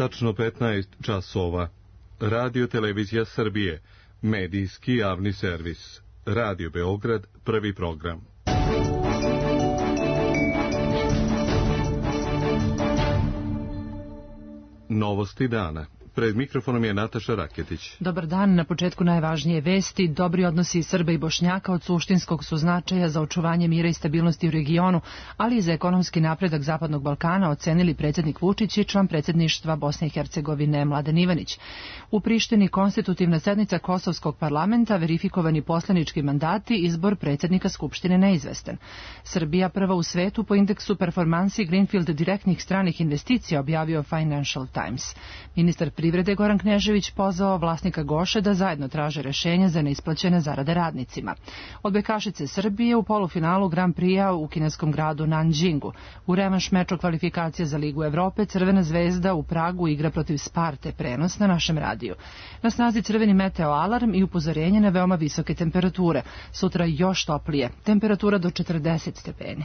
tačno 15 časova. Radio Televizija Srbije, medijski javni servis. Radio Beograd, prvi program. Novosti dana. Pred mikrofonom je Nataša Raketić. Dobar dan, na početku najvažnije vesti. Dobri odnosi Srba i Bošnjaka od suštinskog su značaja za očuvanje mira i stabilnosti u regionu, ali i za ekonomski napredak Zapadnog Balkana, ocenili predsjednik Vučić i član predsjedništva Bosne i Hercegovine Mladen Ivanić. U Prištini konstitutivna sednica Kosovskog parlamenta, verifikovani poslanički mandati, izbor predsjednika Skupštine neizvestan. Srbija prva u svetu po indeksu performansi Greenfield direktnih stranih investicija, objavio Financial Times. Ministar privrede Goran Knežević pozvao vlasnika Goše da zajedno traže rešenje za neisplaćene zarade radnicima. Odbojkašice Srbije u polufinalu Grand Prix-a u kineskom gradu Nanjingu. U revanš meču kvalifikacije za Ligu Evrope Crvena zvezda u Pragu igra protiv Sparte, prenos na našem radiju. Na snazi crveni meteo alarm i upozorenje na veoma visoke temperature. Sutra još toplije, temperatura do 40 stepeni.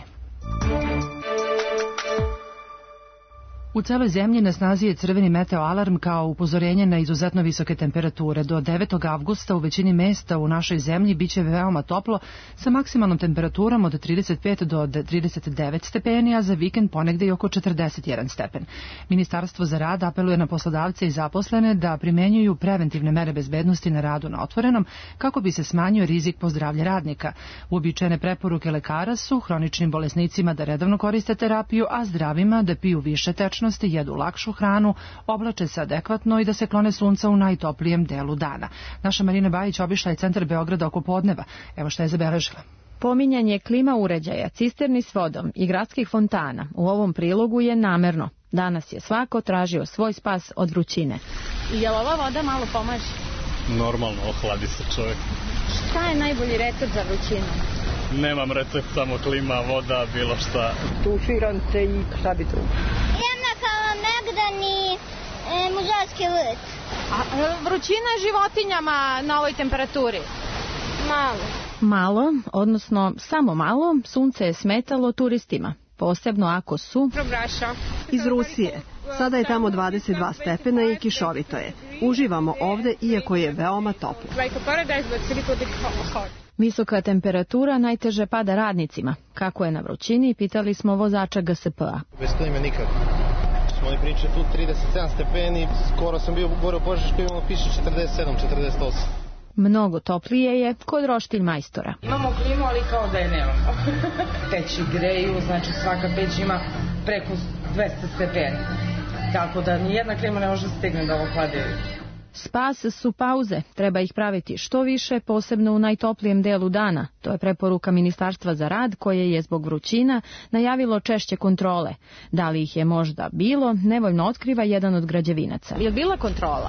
U celoj zemlji na snazi je crveni meteo alarm kao upozorenje na izuzetno visoke temperature. Do 9. avgusta u većini mesta u našoj zemlji biće veoma toplo sa maksimalnom temperaturom od 35 do 39 stepeni, a za vikend ponegde i oko 41 stepen. Ministarstvo za rad apeluje na poslodavce i zaposlene da primenjuju preventivne mere bezbednosti na radu na otvorenom kako bi se smanjio rizik po zdravlje radnika. Uobičajene preporuke lekara su hroničnim bolesnicima da redovno koriste terapiju, a zdravima da piju više tečnosti, jedu lakšu hranu, oblače se adekvatno i da se klone sunca u najtoplijem delu dana. Naša Marina Bajić obišla je centar Beograda oko podneva. Evo šta je zabeležila. Pominjanje klima uređaja, cisterni s vodom i gradskih fontana u ovom prilogu je namerno. Danas je svako tražio svoj spas od vrućine. Je li ova voda malo pomaže? Normalno, ohladi se čovjek. Šta je najbolji recept za vrućinu? Nemam recept, samo klima, voda, bilo šta. Tuširam se i šta bi drugo. Jednaka megdani mužarski vrt. A vrućina životinjama na ovoj temperaturi? Malo, odnosno samo malo, sunce je smetalo turistima. Posebno ako su iz Rusije. Sada je tamo 22 stepena i kišovito je. Uživamo ovde iako je veoma toplo. Visoka temperatura najteže pada radnicima. Kako je na vrućini, pitali smo vozača GSP-a. Bez klime nikad. Oni pričaju tu 37 stepeni, skoro sam bio gore u Požeškoj, imamo piše 47, 48. Mnogo toplije je kod roštilj majstora. Imamo klimu, ali kao da je nemamo. Peći greju, znači svaka peć ima preko 200 stepeni. Tako da nijedna klima ne može stigne da ovo hlade. Spas su pauze, treba ih praviti što više, posebno u najtoplijem delu dana. To je preporuka Ministarstva za rad, koje je zbog vrućina najavilo češće kontrole. Da li ih je možda bilo, nevoljno otkriva jedan od građevinaca. Je li bila kontrola?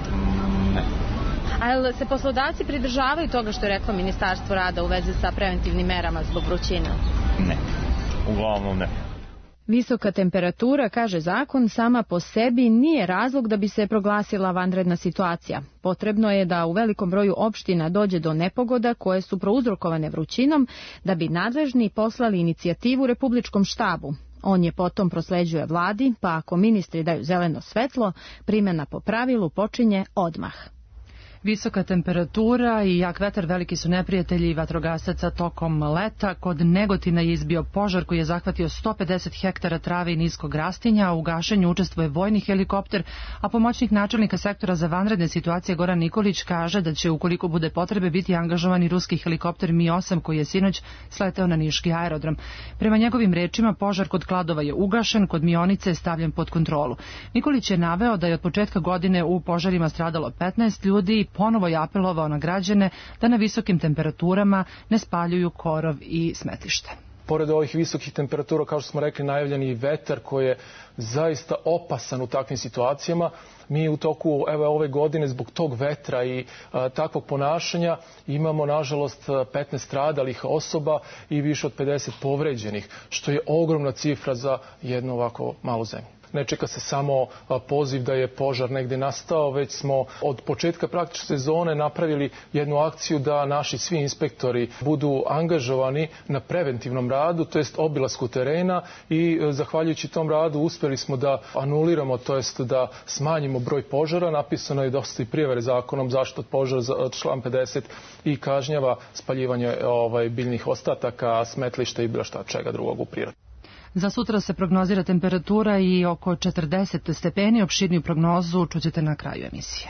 Ne. Ali se poslodavci pridržavaju toga što je reklo Ministarstvo rada u vezi sa preventivnim merama zbog vrućina? Ne, uglavnom ne. Visoka temperatura, kaže zakon, sama po sebi nije razlog da bi se proglasila vanredna situacija. Potrebno je da u velikom broju opština dođe do nepogoda koje su prouzrokovane vrućinom, da bi nadležni poslali inicijativu Republičkom štabu. On je potom prosleđuje vladi, pa ako ministri daju zeleno svetlo, primjena po pravilu počinje odmah. Visoka temperatura i jak vetar veliki su neprijatelji vatrogasaca tokom leta. Kod Negotina je izbio požar koji je zahvatio 150 hektara trave i niskog rastinja, a u gašenju učestvuje vojni helikopter, a pomoćnik načelnika sektora za vanredne situacije Goran Nikolić kaže da će, ukoliko bude potrebe, biti angažovani ruski helikopter Mi-8 koji je sinoć sleteo na niški aerodrom. Prema njegovim rečima, požar kod Kladova je ugašen, kod Mionice je stavljen pod kontrolu. Nikolić je naveo da je od početka godine u požarima stradalo 15 ljudi i ponovo je apelovao na građane da na visokim temperaturama ne spaljuju korov i smetlište. Pored ovih visokih temperatura, kao što smo rekli, najavljen je vetar koji je zaista opasan u takvim situacijama. Mi u toku ove godine zbog tog vetra i takvog ponašanja imamo nažalost 15 stradalih osoba i više od 50 povređenih, što je ogromna cifra za jednu ovako malu zemlju. ne čeka se samo poziv da je požar negdje nastao, već smo od početka praktične sezone napravili jednu akciju da naši svi inspektori budu angažovani na preventivnom radu, to jest obilasku terena, i zahvaljujući tom radu uspjeli smo da anuliramo, to jest da smanjimo broj požara. Napisano je dosta i prijevare zakonom zaštita od požara, član 50, i kažnjava spaljivanje biljnih ostataka, smetlišta i bilo šta čega drugog u prirodi. Za sutra se prognozira temperatura i oko 40 stepeni. Opširniju prognozu čućete na kraju emisije.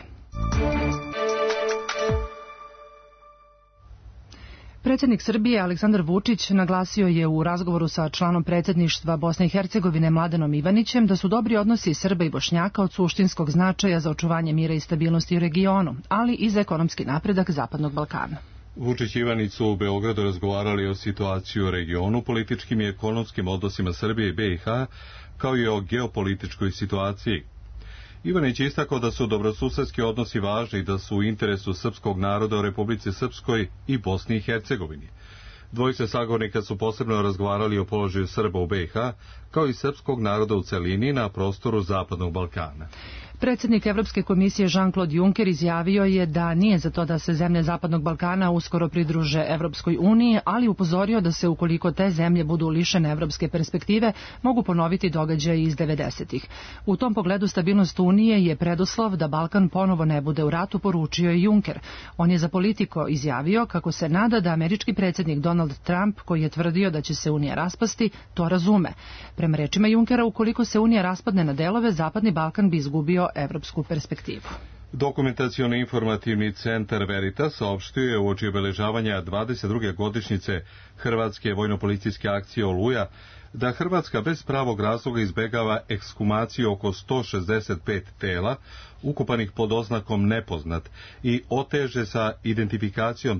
Predsjednik Srbije Aleksandar Vučić naglasio je u razgovoru sa članom predsjedništva Bosne i Hercegovine Mladenom Ivanićem da su dobri odnosi Srba i Bošnjaka od suštinskog značaja za očuvanje mira i stabilnosti u regionu, ali i za ekonomski napredak Zapadnog Balkana. Vučić i Ivanić su u Beogradu razgovarali o situaciji u regionu, političkim i ekonomskim odnosima Srbije i BiH, kao i o geopolitičkoj situaciji. Ivanić je istakao da su dobrosusedski odnosi važni i da su u interesu srpskog naroda u Republici Srpskoj i Bosni i Hercegovini. Dvojice sagovornika su posebno razgovarali o položaju Srba u BiH, kao i srpskog naroda u celini na prostoru Zapadnog Balkana. Predsjednik Evropske komisije Jean-Claude Juncker izjavio je da nije za to da se zemlje Zapadnog Balkana uskoro pridruže Evropskoj uniji, ali upozorio da se ukoliko te zemlje budu lišene evropske perspektive, mogu ponoviti događaje iz 90-ih. U tom pogledu stabilnost Unije je preduslov da Balkan ponovo ne bude u ratu, poručio je Juncker. On je za Politico izjavio kako se nada da američki predsjednik Donald Trump, koji je tvrdio da će se Unija raspasti, to razume. Prema rečima Junckera, ukoliko se Unija raspadne na delove, Zapadni Balkan bi izgubio evropsku perspektivu. Dokumentacioni informativni centar Veritas saopštio je uoči obeležavanja 22. godišnjice Hrvatske vojno-policijske akcije Oluja da Hrvatska bez pravog razloga izbegava ekshumaciju oko 165 tela ukopanih pod oznakom nepoznat i oteže sa identifikacijom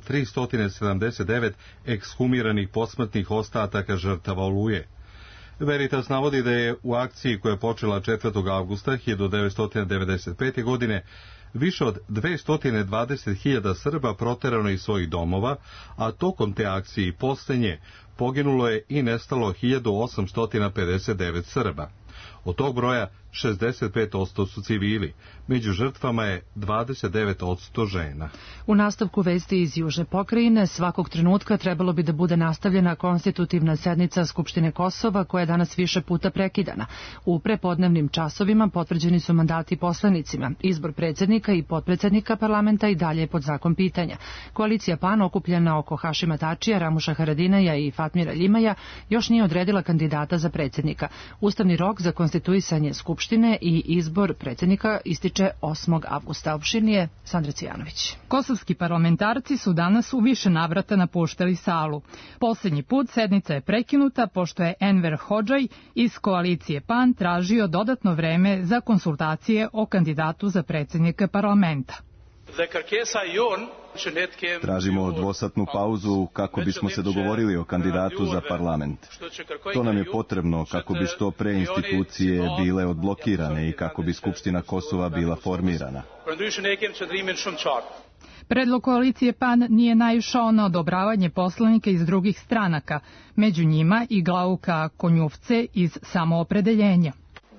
379 ekshumiranih posmrtnih ostataka žrtava Oluje. Veritas navodi da je u akciji koja je počela 4. avgusta 1995. godine više od 220.000 Srba proterano iz svojih domova, a tokom te akcije i posljednje poginulo je i nestalo 1859 Srba. Od tog broja 65% su civili, među žrtvama je 29% žena. U nastavku vesti iz Južne pokrajine svakog trenutka trebalo bi da bude nastavljena konstitutivna sednica Skupštine Kosova, koja je danas više puta prekidana. U prepodnevnim časovima potvrđeni su mandati poslanicima. Izbor predsjednika i potpredsjednika parlamenta i dalje je pod znakom pitanja. Koalicija PAN, okupljena oko Hašima Tačija, Ramuša Haradinaja i Fatmira Ljimaja, još nije odredila kandidata za predsjednika. Ustavni rok za konstituisanje Skupštine i izbor predsjednika ističe 8. avgusta. Opširnije Sandra Cijanović. Kosovski parlamentarci su danas u više navrata napuštali salu. Posljednji put sednica je prekinuta pošto je Enver Hodžaj iz koalicije PAN tražio dodatno vreme za konsultacije o kandidatu za predsjednika parlamenta. Tražimo dvosatnu pauzu kako bismo se dogovorili o kandidatu za parlament. To nam je potrebno kako bi što pre institucije bile odblokirane i kako bi Skupština Kosova bila formirana. Predlog koalicije PAN nije naišao na odobravanje poslanika iz drugih stranaka, među njima i Glauka Konjufce iz Samoopredeljenja.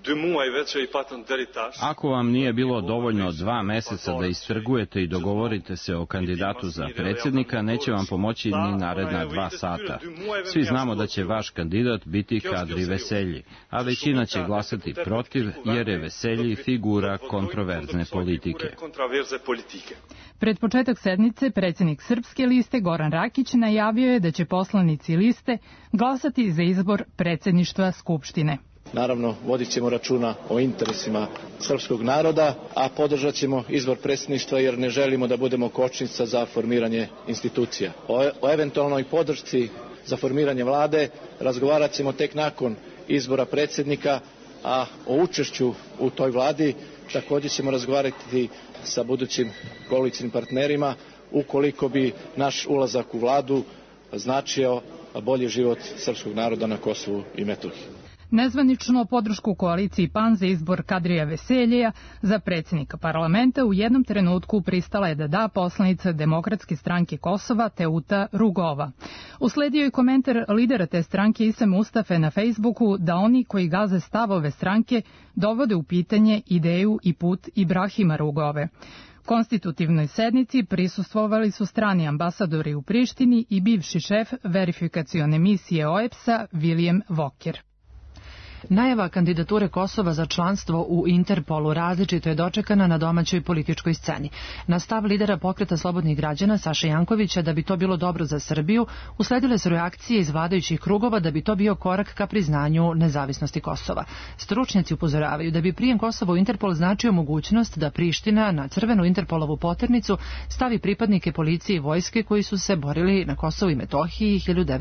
Ako vam nije bilo dovoljno 2 meseca da istrgujete i dogovorite se o kandidatu za predsjednika, neće vam pomoći ni naredna 2 sata. Svi znamo da će vaš kandidat biti Kadri Veselji, a većina će glasati protiv jer je Veselji figura kontroverzne politike. Pred početak sednice predsjednik Srpske liste Goran Rakić najavio je da će poslanici liste glasati za izbor predsjedništva Skupštine. Naravno, vodit ćemo računa o interesima srpskog naroda, a podržat ćemo izbor predsjedništva jer ne želimo da budemo kočnica za formiranje institucija. O eventualnoj podršci za formiranje vlade razgovarat ćemo tek nakon izbora predsjednika, a o učešću u toj vladi također ćemo razgovarati sa budućim koalicijnim partnerima ukoliko bi naš ulazak u vladu značio bolji život srpskog naroda na Kosovu i Metohiji. Nezvanično podršku koaliciji PAN za izbor Kadrija Veseljeja za predsjednika parlamenta u jednom trenutku pristala je da da poslanica Demokratske stranke Kosova Teuta Rugova. Usledio je komentar lidera te stranke Ise Mustafe na Facebooku da oni koji gaze stavove stranke dovode u pitanje ideju i put Ibrahima Rugove. Konstitutivnoj sednici prisustvovali su strani ambasadori u Prištini i bivši šef verifikacione misije OEBS-a William Walker. Najava kandidature Kosova za članstvo u Interpolu različito je dočekana na domaćoj političkoj sceni. Na stav lidera Pokreta slobodnih građana Saše Jankovića da bi to bilo dobro za Srbiju, usledile su reakcije iz vladajućih krugova da bi to bio korak ka priznanju nezavisnosti Kosova. Stručnjaci upozoravaju da bi prijem Kosova u Interpol značio mogućnost da Priština na crvenu Interpolovu poternicu stavi pripadnike policije i vojske koji su se borili na Kosovu i Metohiji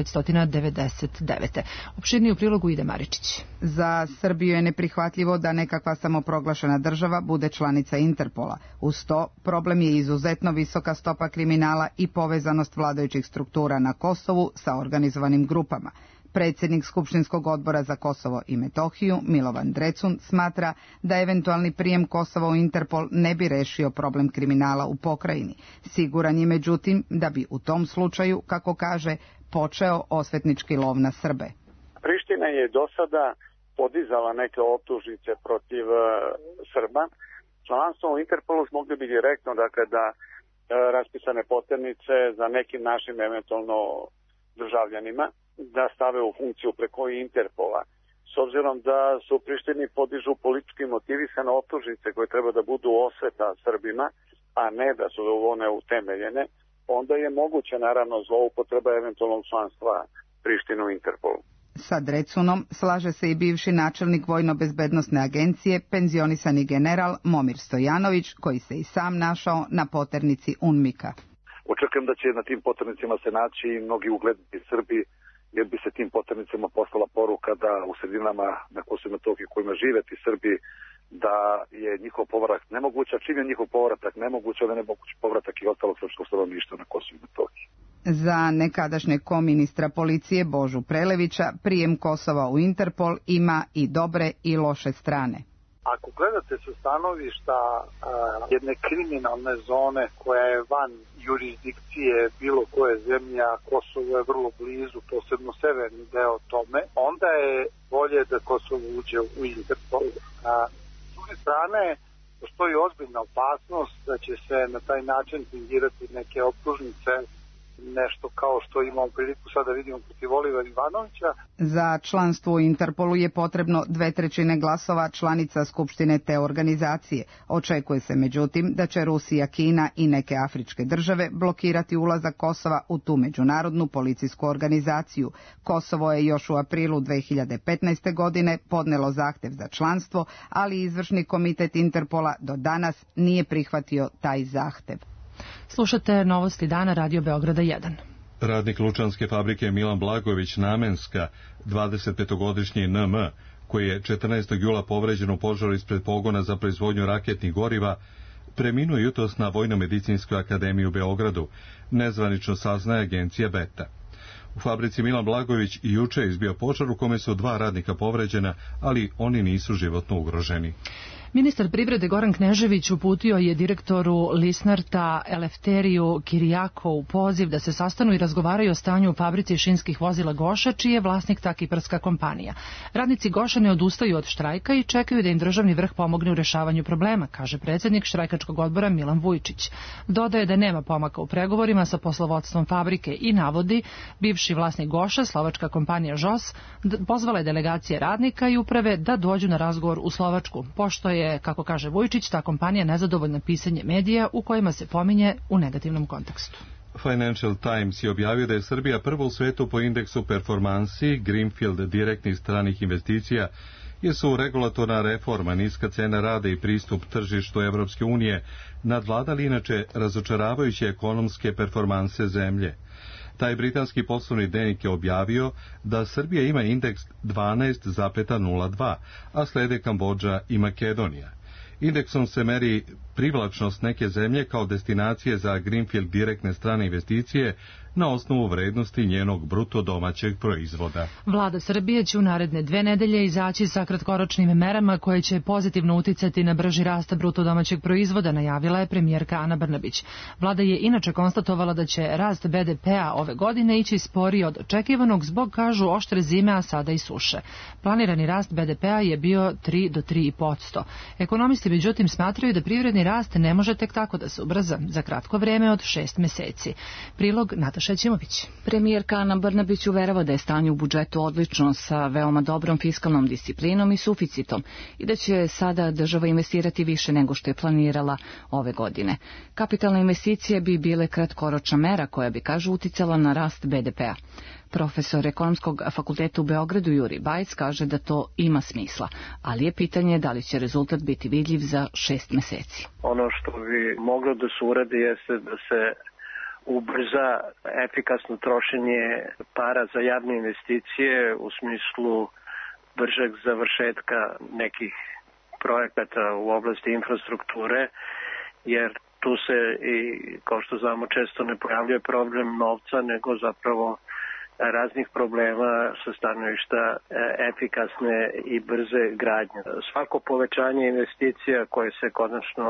1999. Opširniji u prilogu Ide Maričić. Za Srbiju je neprihvatljivo da nekakva samoproglašena država bude članica Interpola. Uz to, problem je izuzetno visoka stopa kriminala i povezanost vladajućih struktura na Kosovu sa organizovanim grupama. Predsjednik Skupštinskog odbora za Kosovo i Metohiju, Milovan Drecun, smatra da eventualni prijem Kosova u Interpol ne bi rešio problem kriminala u pokrajini. Siguran je međutim da bi u tom slučaju, kako kaže, počeo osvetnički lov na Srbe. Priština je do sada podizala neke optužnice protiv Srba. Članstvo u Interpolu mogli bi direktno da raspisane poternice za nekim našim eventualno državljanima da stave u funkciju preko Interpola. S obzirom da su u Prištini podižu politički motivisane optužnice koje treba da budu osveta Srbima, a ne da su one utemeljene, onda je moguće naravno zloupotreba eventualnog članstva Prištine u Interpolu. Sa Drecunom slaže se i bivši načelnik Vojno-bezbednosne agencije, penzionisani general Momir Stojanović, koji se i sam našao na poternici UNMIK-a. Očekujem da će na tim poternicama se naći i mnogi ugledni Srbi, jer bi se tim poternicama poslala poruka da u sredinama na Kosovu i Metohiji kojima žive ti Srbi, da je njihov povratak nemoguć, a čim je njihov povratak nemoguć, onda je nemoguć povratak i ostalog srpskog stanovništva na Kosovu i Metohiji. Za nekadašnjeg koministra policije Božu Prelevića prijem Kosova u Interpol ima i dobre i loše strane. Ako gledate sa stanovišta jedne kriminalne zone koja je van jurisdikcije bilo koje zemlje, a Kosovo je vrlo blizu, posebno severni deo tome, onda je bolje da Kosovo uđe u Interpol. S druge strane, postoji ozbiljna opasnost da će se na taj način fingirati neke optužnice, nešto kao što imamo priliku sada vidimo protiv Olivera Ivanovića. Za članstvo u Interpolu je potrebno 2/3 glasova članica Skupštine te organizacije. Očekuje se međutim da će Rusija, Kina i neke afričke države blokirati ulazak Kosova u tu međunarodnu policijsku organizaciju. Kosovo je još u aprilu 2015. godine podnelo zahtev za članstvo, ali izvršni komitet Interpola do danas nije prihvatio taj zahtev. Slušate novosti dana Radio Beograda 1. Radnik Lučanske fabrike Milan Blagojević Namenska, 25-godišnji NM, koji je 14. jula povređen u požaru ispred pogona za proizvodnju raketnih goriva, preminuo jutros na Vojno-medicinskoj akademiji u Beogradu, nezvanično saznaje agencija Beta. U fabrici Milan Blagojević i juče izbio požar u kome su 2 radnika povređena, ali oni nisu životno ugroženi. Ministar privrede Goran Knežević uputio je direktoru Lisnarta Elefteriju Kirijakovu poziv da se sastanu i razgovaraju o stanju u fabrici šinskih vozila Goša, čiji je vlasnik ta kiparska kompanija. Radnici Goša ne odustaju od štrajka i čekaju da im državni vrh pomogne u rešavanju problema, kaže predsjednik štrajkačkog odbora Milan Vujčić. Dodaje da nema pomaka u pregovorima sa poslovodstvom fabrike i navodi bivši vlasnik Goša, slovačka kompanija ŽOS, pozvala je delegacije radnika i uprave da dođu na razgovor u Slovačku, pošto je, kako kaže Vujčić, ta kompanija nezadovoljna pisanje medija u kojima se pominje u negativnom kontekstu. Financial Times je objavio da je Srbija prva u svetu po indeksu performansi Greenfield direktnih stranih investicija, jer su regulatorna reforma, niska cena rada i pristup tržištu Evropske unije nadvladali inače razočaravajuće ekonomske performanse zemlje. Taj britanski poslovni dnevnik je objavio da Srbija ima indeks 12,02, a slede Kambodža i Makedonija. Indeksom se meri privlačnost neke zemlje kao destinacije za Greenfield direktne strane investicije, na osnovu vrednosti njenog bruto domaćeg proizvoda. Vlada Srbije će u naredne 2 nedelje izaći sa kratkoročnim merama koje će pozitivno uticati na brži rast bruto domaćeg proizvoda, najavila je premijerka Ana Brnabić. Vlada je inače konstatovala da će rast BDP-a ove godine ići sporije od očekivanog zbog, kažu, oštre zime, a sada i suše. Planirani rast BDP-a je bio 3 do 3,5%. Ekonomisti međutim smatraju da privredni rast ne može tek tako da se ubrza za kratko vreme od 6 meseci. Prilog Nataša Ćimović. Premijerka Ana Brnabić uverava da je stanje u budžetu odlično sa veoma dobrom fiskalnom disciplinom i suficitom i da će sada država investirati više nego što je planirala ove godine. Kapitalne investicije bi bile kratkoročna mera koja bi, kažu, uticala na rast BDP-a. Profesor Ekonomskog fakulteta u Beogradu Juri Bajc kaže da to ima smisla, ali je pitanje da li će rezultat biti vidljiv za 6 meseci. Ono što bi moglo da se uradi jeste da se ubrza efikasno trošenje para za javne investicije u smislu bržeg završetka nekih projekata u oblasti infrastrukture, jer tu se, i kao što znamo, često ne pojavljuje problem novca, nego zapravo raznih problema sa stanovišta efikasne i brze gradnje. Svako povećanje investicija koje se konačno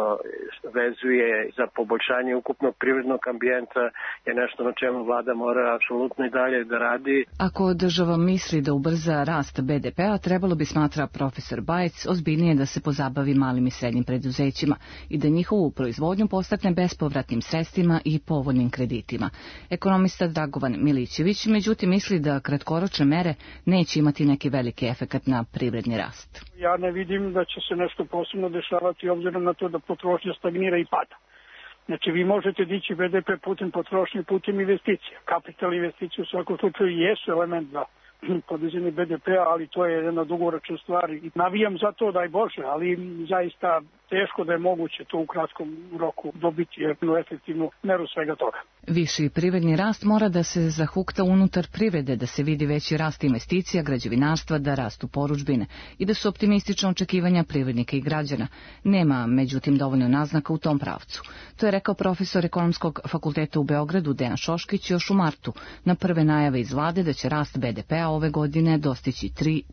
vezuje za poboljšanje ukupnog privrednog ambijenta je nešto na čemu vlada mora apsolutno i dalje da radi. Ako država misli da ubrza rast BDP-a, trebalo bi, smatra profesor Bajec, ozbiljnije da se pozabavi malim i srednjim preduzećima i da njihovu proizvodnju postakne bespovratnim sredstvima i povoljnim kreditima. Ekonomista Dragovan Milićević međutim misli da kratkoročne mere neće imati neki veliki efekat na privredni rast. Ja ne vidim da će se nešto posebno dešavati obzirom na to da potrošnja stagnira i pada. Znači, vi možete dići BDP putem potrošnje, putem investicija. Kapitalne investicije u svakom slučaju jesu element za podizanje BDP-a, ali to je jedna dugoročna stvar i navijam za to, daj Bože, ali zaista teško da je moguće to u kratkom roku dobiti jednu efektivnu meru svega toga. Viši privredni rast mora da se zahukta unutar privrede, da se vidi veći rast investicija, građevinarstva, da rastu porudžbine i da su optimistična očekivanja privrednika i građana. Nema, međutim, dovoljno naznaka u tom pravcu. To je rekao profesor Ekonomskog fakulteta u Beogradu Dejan Šoškić još u martu, na prve najave iz vlade da će rast BDP-a ove godine dostići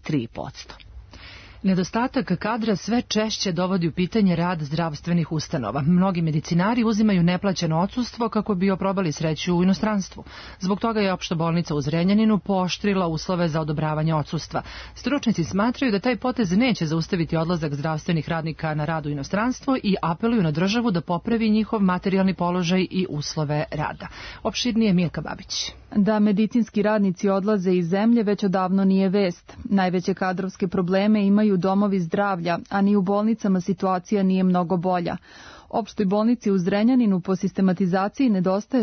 3,5%. Nedostatak kadra sve češće dovodi u pitanje rad zdravstvenih ustanova. Mnogi medicinari uzimaju neplaćeno odsustvo kako bi oprobali sreću u inostranstvu. Zbog toga je opšta bolnica u Zrenjaninu pooštrila uslove za odobravanje odsustva. Stručnjaci smatraju da taj potez neće zaustaviti odlazak zdravstvenih radnika na rad u inostranstvo i apeluju na državu da popravi njihov materijalni položaj i uslove rada. Opširnije Milka Babić. Da medicinski radnici odlaze iz zemlje već odavno nije vest. Najveće kadrovske probleme imaju domovi zdravlja, a ni u bolnicama situacija nije mnogo bolja. Opštoj bolnici u Zrenjaninu po sistematizaciji nedostaje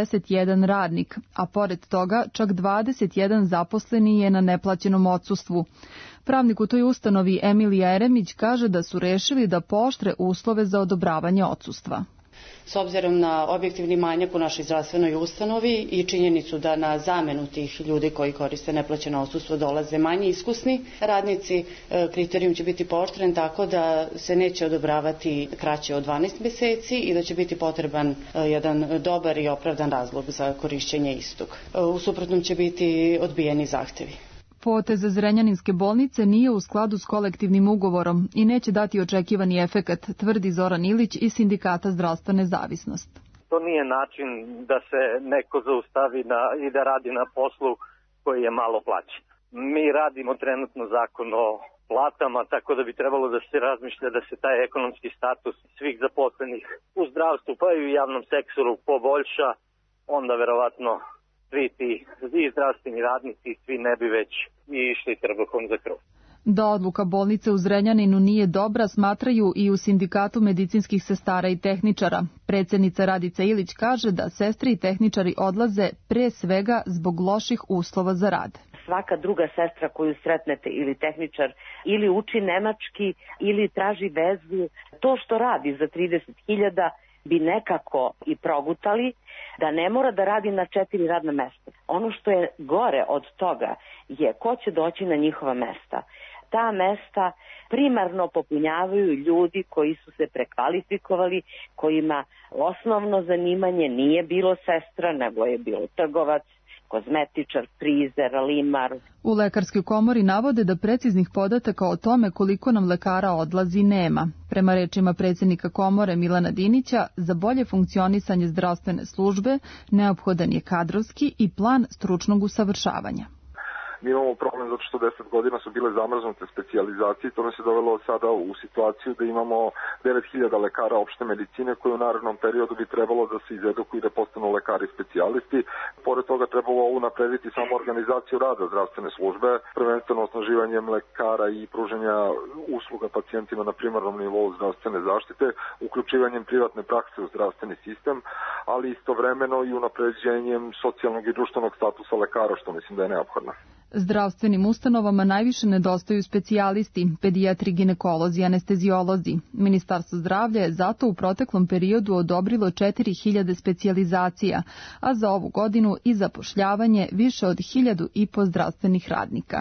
61 radnik, a pored toga čak 21 zaposleni je na neplaćenom odsustvu. Pravnik u toj ustanovi Emilija Eremić kaže da su rešili da pooštre uslove za odobravanje odsustva. S obzirom na objektivni manjak u našoj zdravstvenoj ustanovi i činjenicu da na zamenu tih ljudi koji koriste neplaćeno odsustvo dolaze manje iskusni radnici, kriterijum će biti pooštren tako da se neće odobravati kraće od 12 meseci i da će biti potreban jedan dobar i opravdan razlog za korišćenje istog. U suprotnom će biti odbijeni zahtevi. Potez Zrenjaninske bolnice nije u skladu s kolektivnim ugovorom i neće dati očekivani efekat, tvrdi Zoran Ilić iz Sindikata zdravstvene zavisnost. To nije način da se neko zaustavi i da radi na poslu koji je malo plaćen. Mi radimo trenutno zakon o platama, tako da bi trebalo da se razmišlja da se taj ekonomski status svih zaposlenih u zdravstvu pa i u javnom sektoru poboljša, onda verovatno svi ti zdravstveni radnici, svi ne bi već išli trbuhom za krov. Da odluka bolnice u Zrenjaninu nije dobra, smatraju i u Sindikatu medicinskih sestara i tehničara. Predsjednica Radica Ilić kaže da sestre i tehničari odlaze pre svega zbog loših uslova za rad. Svaka druga sestra koju sretnete ili tehničar ili uči nemački ili traži vezu, to što radi za 30.000 bi nekako i progutali, da ne mora da radi na 4 radna mesta. Ono što je gore od toga je ko će doći na njihova mesta. ta mesta primarno popunjavaju ljudi koji su se prekvalifikovali, kojima osnovno zanimanje nije bilo sestra, nego je bilo trgovac, kozmetičar, frizer, limar. U Lekarskoj komori navode da preciznih podataka o tome koliko nam lekara odlazi nema. Prema rečima predsjednika komore Milana Dinića, za bolje funkcionisanje zdravstvene službe neophodan je kadrovski i plan stručnog usavršavanja. Mi imamo problem zato što 10 godina su bile zamrznute specijalizacije i to nas je dovelo sada u situaciju da imamo 9000 lekara opšte medicine koji u narednom periodu bi trebalo da se izedukuju i da postanu lekari specijalisti. Pored toga trebalo unaprediti samo organizaciju rada zdravstvene službe, prvenstveno osnaživanjem lekara i pružanja usluga pacijentima na primarnom nivou zdravstvene zaštite, uključivanjem privatne prakse u zdravstveni sistem, ali istovremeno i unapređenjem socijalnog i društvenog statusa lekara, što mislim da je neophodno. Zdravstvenim ustanovama najviše nedostaju specijalisti, pedijatri, ginekolozi, anesteziolozi. Ministarstvo zdravlja je zato u proteklom periodu odobrilo 4000 specijalizacija, a za ovu godinu i zapošljavanje više od 1500 zdravstvenih radnika.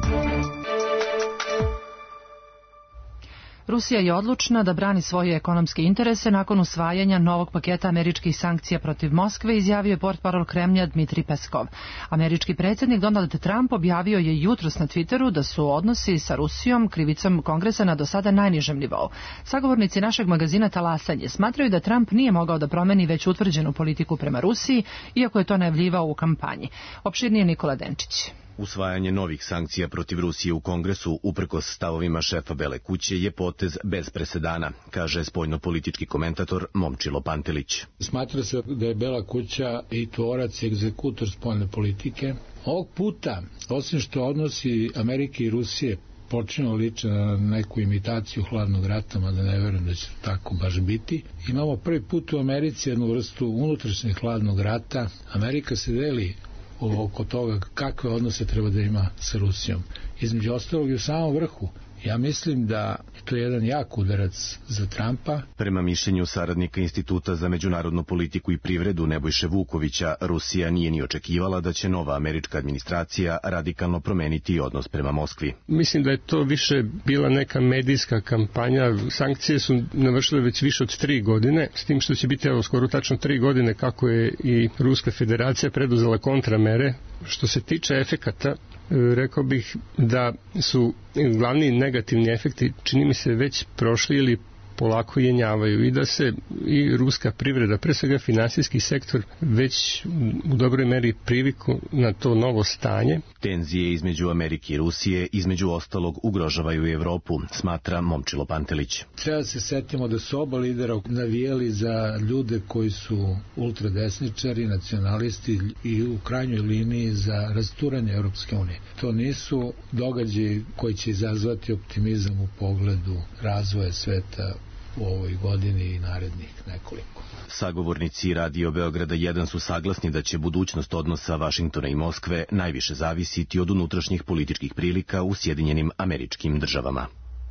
Rusija je odlučna da brani svoje ekonomske interese nakon usvajanja novog paketa američkih sankcija protiv Moskve, izjavio je portparol Kremlja Dmitrij Peskov. Američki predsjednik Donald Trump objavio je jutros na Twitteru da su odnosi sa Rusijom krivicom Kongresa na do sada najnižem nivou. Sagovornici našeg magazina Talasanje smatraju da Trump nije mogao da promeni već utvrđenu politiku prema Rusiji, iako je to najavljivao u kampanji. Opširnije Nikola Denčić. Usvajanje novih sankcija protiv Rusije u Kongresu, uprkos stavovima šefa Bele kuće, je potez bez presedana, kaže spoljnopolitički komentator Momčilo Pantelić. Smatra se da je Bela kuća i tvorac i egzekutor spoljne politike. Ovog puta, osim što odnosi Amerike i Rusije počinjeno liče na neku imitaciju hladnog rata, mada ne verujem da će tako baš biti. Imamo prvi put u Americi jednu vrstu unutrašnjeg hladnog rata. Amerika se deli oko toga kakve odnose treba da ima sa Rusijom. Između ostalog i u samom vrhu. Ja mislim da to je jedan jak udarac za Trumpa. Prema mišljenju saradnika Instituta za međunarodnu politiku i privredu Nebojše Vukovića, Rusija nije ni očekivala da će nova američka administracija radikalno promeniti odnos prema Moskvi. Mislim da je to više bila neka medijska kampanja. Sankcije su navršile već više od 3 godine, s tim što će biti skoro tačno 3 godine kako je i Ruska federacija preduzela kontramere. Što se tiče efekata, rekao bih da su glavni negativni efekti, čini mi se, već prošli ili polako jenjavaju i da se i ruska privreda, pre svega finansijski sektor, već u dobroj meri priviku na to novo stanje. Tenzije između Amerike i Rusije između ostalog ugrožavaju i Evropu, smatra Momčilo Pantelić. Treba se setimo da su oba lidera navijali za ljude koji su ultradesničari, nacionalisti i u krajnjoj liniji za rasturanje Europske unije. To nisu događaji koji će izazvati optimizam u pogledu razvoja sveta u ovoj godini i narednih nekoliko. Sagovornici Radio Beograda 1 su saglasni da će budućnost odnosa Vašingtona i Moskve najviše zavisiti od unutrašnjih političkih prilika u Sjedinjenim Američkim Državama.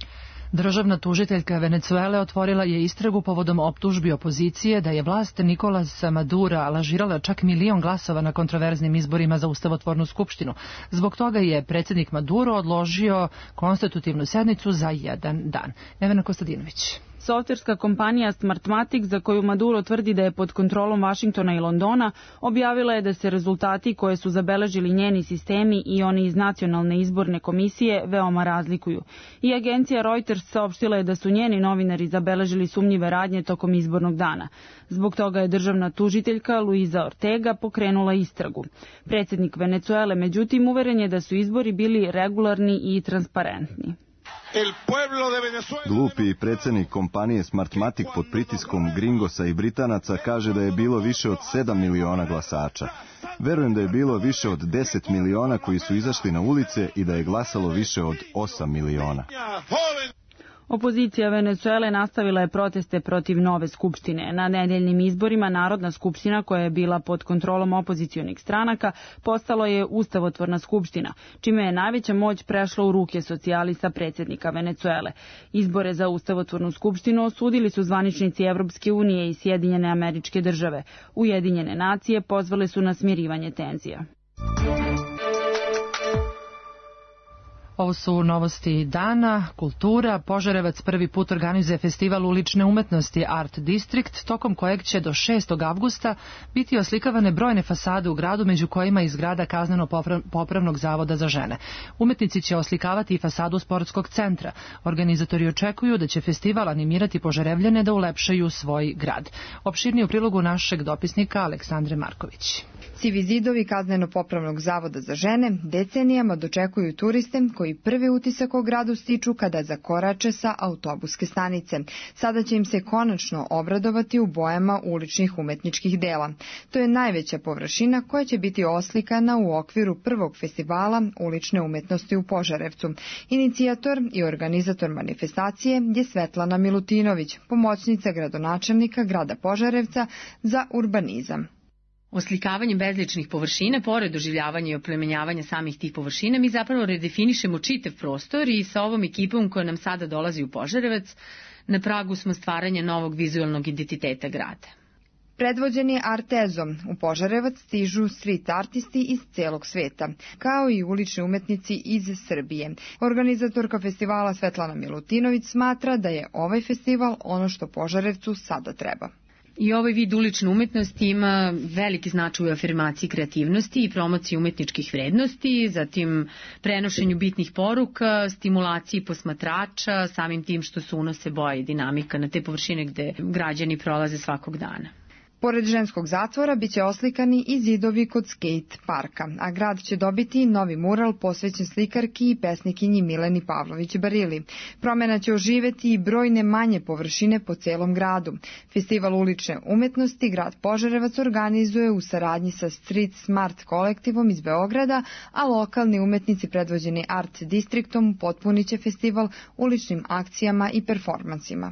Državna tužiteljka Venecuele otvorila je istragu povodom optužbi opozicije da je vlast Nikolasa Madura lažirala čak 1 milion glasova na kontroverznim izborima za ustavotvornu skupštinu. Zbog toga je predsjednik Maduro odložio konstitutivnu sednicu za 1 dan. Nevena Kostadinović. Softverska kompanija Smartmatic, za koju Maduro tvrdi da je pod kontrolom Vašingtona i Londona, objavila je da se rezultati koje su zabeležili njeni sistemi i oni iz Nacionalne izborne komisije veoma razlikuju. I agencija Reuters saopštila je da su njeni novinari zabeležili sumnjive radnje tokom izbornog dana. Zbog toga je državna tužiteljka Luisa Ortega pokrenula istragu. Predsjednik Venecuele, međutim, uveren je da su izbori bili regularni i transparentni. Glupi predsjednik kompanije Smartmatic pod pritiskom Gringosa i Britanaca kaže da je bilo više od 7 miliona glasača. Verujem da je bilo više od 10 miliona koji su izašli na ulice i da je glasalo više od 8 miliona. Opozicija Venecuele nastavila je proteste protiv nove skupštine. Na nedeljnim izborima Narodna skupština, koja je bila pod kontrolom opozicionih stranaka, postalo je ustavotvorna skupština, čime je najveća moć prešla u ruke socijalista predsjednika Venecuele. Izbore za ustavotvornu skupštinu osudili su zvaničnici Evropske unije i Sjedinjene Američke Države. Ujedinjene nacije pozvale su na smirivanje tenzija. Ovo su novosti dana. Kultura. Požarevac prvi put organizuje festival ulične umetnosti Art District, tokom kojeg će do 6. avgusta biti oslikavane brojne fasade u gradu, među kojima i zgrada Kazneno-popravnog zavoda za žene. Umetnici će oslikavati i fasadu sportskog centra. Organizatori očekuju da će festival animirati Požarevljane da ulepšaju svoj grad. Opširnije u prilogu našeg dopisnika Aleksandre Marković. Sivi zidovi Kazneno-popravnog zavoda za žene decenijama dočekuju turiste koji prvi utisak o gradu stiču kada zakorače sa autobuske stanice. Sada će im se konačno obradovati u bojama uličnih umetničkih dela. To je najveća površina koja će biti oslikana u okviru prvog festivala ulične umetnosti u Požarevcu. Inicijator i organizator manifestacije je Svetlana Milutinović, pomoćnica gradonačelnika grada Požarevca za urbanizam. Oslikavanjem bezličnih površina, pored doživljavanja i oplemenjavanja samih tih površina, mi zapravo redefinišemo čitav prostor i sa ovom ekipom koja nam sada dolazi u Požarevac, na pragu smo stvaranja novog vizualnog identiteta grada. Predvođeni artezom u Požarevac stižu street artisti iz celog sveta, kao i ulični umetnici iz Srbije. Organizatorka festivala Svetlana Milutinović smatra da je ovaj festival ono što Požarevcu sada treba. I ovaj vid ulične umetnosti ima veliki značaj u afirmaciji kreativnosti i promociji umetničkih vrednosti, zatim prenošenju bitnih poruka, stimulaciji posmatrača, samim tim što se unose boje i dinamika na te površine gde građani prolaze svakog dana. Pored ženskog zatvora biće oslikani i zidovi kod skate parka, a grad će dobiti novi mural posvećen slikarki i pesnikinji Mileni Pavlović Barili. Promena će oživeti i brojne manje površine po celom gradu. Festival ulične umetnosti grad Požarevac organizuje u saradnji sa Street Smart kolektivom iz Beograda, a lokalni umetnici predvođeni Art Districtom potpunit će festival uličnim akcijama i performansima.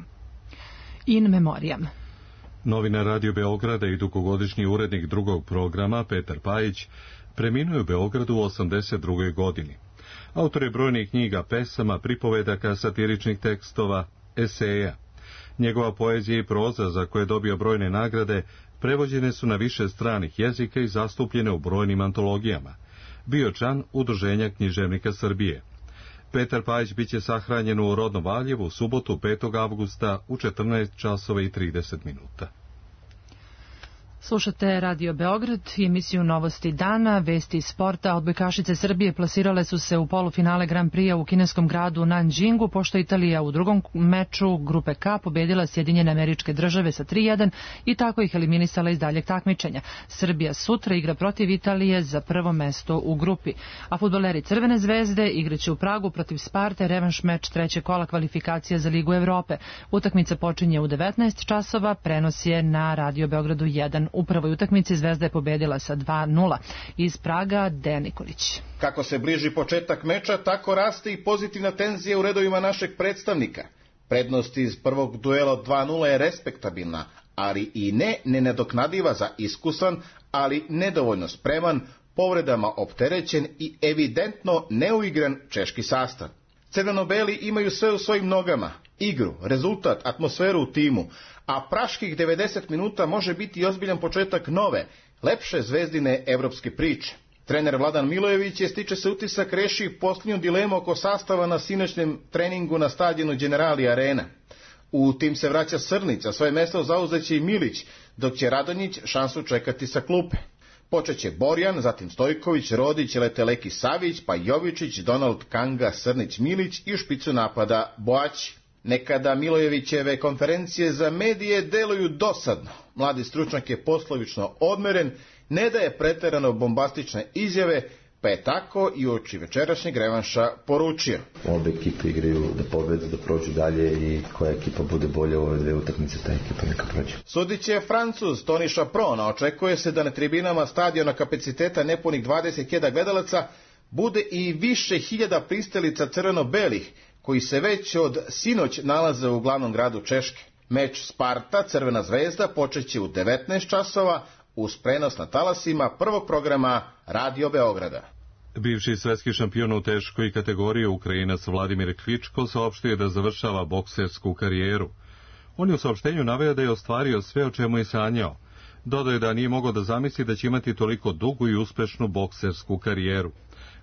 In memoriam. Novinar Radio Beograda i dugogodišnji urednik drugog programa Petar Pajić preminuo je u Beogradu u 82. godini. Autor je brojnih knjiga, pesama, pripovedaka, satiričnih tekstova, eseja. Njegova poezija i proza, za koje je dobio brojne nagrade, prevođene su na više stranih jezika i zastupljene u brojnim antologijama. Bio član Udruženja književnika Srbije. Petar Pajić biće sahranjen u rodnom Valjevu u subotu 5. avgusta u 14:30. Slušate Radio Beograd i emisiju Novosti dana, vesti iz sporta. Odbojkašice Srbije plasirale su se u polufinale Grand Prix u kineskom gradu Nanjingu, pošto Italija u drugom meču grupe K pobedila Sjedinjene Američke Države sa 3:1 i tako ih eliminisala iz daljeg takmičenja. Srbija sutra igra protiv Italije za prvo mesto u grupi. A fudbaleri Crvene zvezde igraće u Pragu protiv Sparte, revanš meč trećeg kola kvalifikacija za Ligu Evrope. Utakmica počinje u 19 časova, prenos je na Radio Beogradu 1. U prvoj utakmici Zvezda je pobedila sa 2:0. Iz Praga, Dejan Nikolić. Kako se bliži početak meča, tako raste i pozitivna tenzija u redovima našeg predstavnika. Prednost iz prvog duela od 2:0 je respektabilna, ali i nenadoknadiva za iskusan, ali nedovoljno spreman, povredama opterećen i evidentno neuigran češki sastav. Crveno-beli imaju sve u svojim nogama, igru, rezultat, atmosferu u timu, a praških 90 minuta može biti ozbiljan početak nove, lepše zvezdine evropske priče. Trener Vladan Milojević je, stiče se utisak, reši posljednju dilemu oko sastava na sinoćnem treningu na stadionu Generali Arena. U tim se vraća Srnica, svoje mesto zauzeće i Milić, dok će Radonjić šansu čekati sa klupe. Počeće Borjan, zatim Stojković, Rodić, Leteleki Savić, pa Jovičić, Donald Kanga, Srnić, Milić i u špicu napada Boaći. Nekada Milojevićeve konferencije za medije deluju dosadno. Mladi stručnjak je poslovično odmeren, ne daje preterano bombastične izjave, pa je tako i uoči večerašnjeg revanša poručio. Obe ekipe igraju da pobede, da prođu dalje i koja ekipa bude bolja u ove dve utakmice, ta ekipa neka prođe. Sudit će Francuz Toni Chaperon, a očekuje se da na tribinama stadiona kapaciteta nepunih 20.000 gledalaca bude i više hiljada pristalica crveno-belih, koji se već od sinoć nalaze u glavnom gradu Češke. Meč Sparta Crvena zvezda počeće u 19 časova uz prenos na talasima prvog programa Radio Beograda. Bivši svetski šampion u teškoj kategoriji Ukrajinac Vladimir Kvičko saopštio da završava boksersku karijeru. On je u saopštenju naveo da je ostvario sve o čemu je sanjao. Dodao je da nije mogao da zamisli da će imati toliko dugu i uspešnu boksersku karijeru.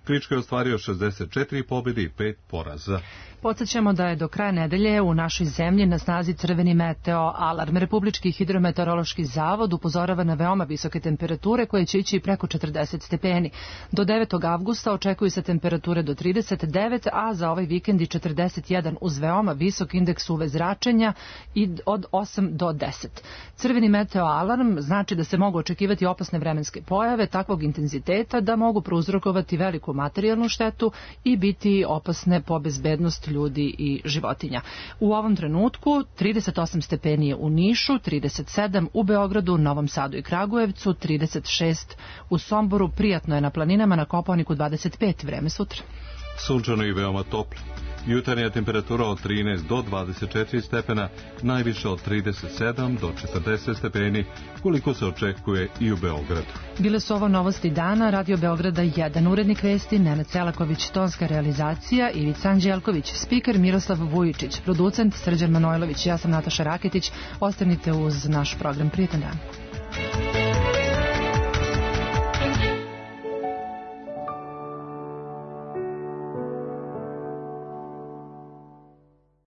Kličko je ostvario 64 pobjede i 5 poraza. Podsjećamo da je do kraja nedelje u našoj zemlji na snazi crveni meteo alarm. Republički hidrometeorološki zavod upozorava na veoma visoke temperature koje će ići preko 40 stepeni. Do 9. avgusta očekuju se temperature do 39, a za ovaj vikend i 41 uz veoma visok indeks UV zračenja i od 8 do 10. Crveni meteo alarm znači da se mogu očekivati opasne vremenske pojave takvog intenziteta da mogu prouzrokovati veliku materijalnu štetu i biti opasne po bezbednost ljudi i životinja. U ovom trenutku 38 stepeni je u Nišu, 37 u Beogradu, Novom Sadu i Kragujevcu, 36 u Somboru, prijatno je na planinama, na Kopaoniku 25, vreme sutra. Sunčano i veoma toplo. Jutarnja temperatura od 13 do 24 stepena, najviše od 37 do 40 stepeni, koliko se očekuje i u Beogradu. Bile su ovo novosti dana, Radio Beograda 1, urednik vesti Nenad Selaković, tonska realizacija Ivica Anđelković, spiker Miroslav Vujičić, producent Srđan Manojlović, ja sam Nataša Raketić, ostanite uz naš program. Prijetan dan.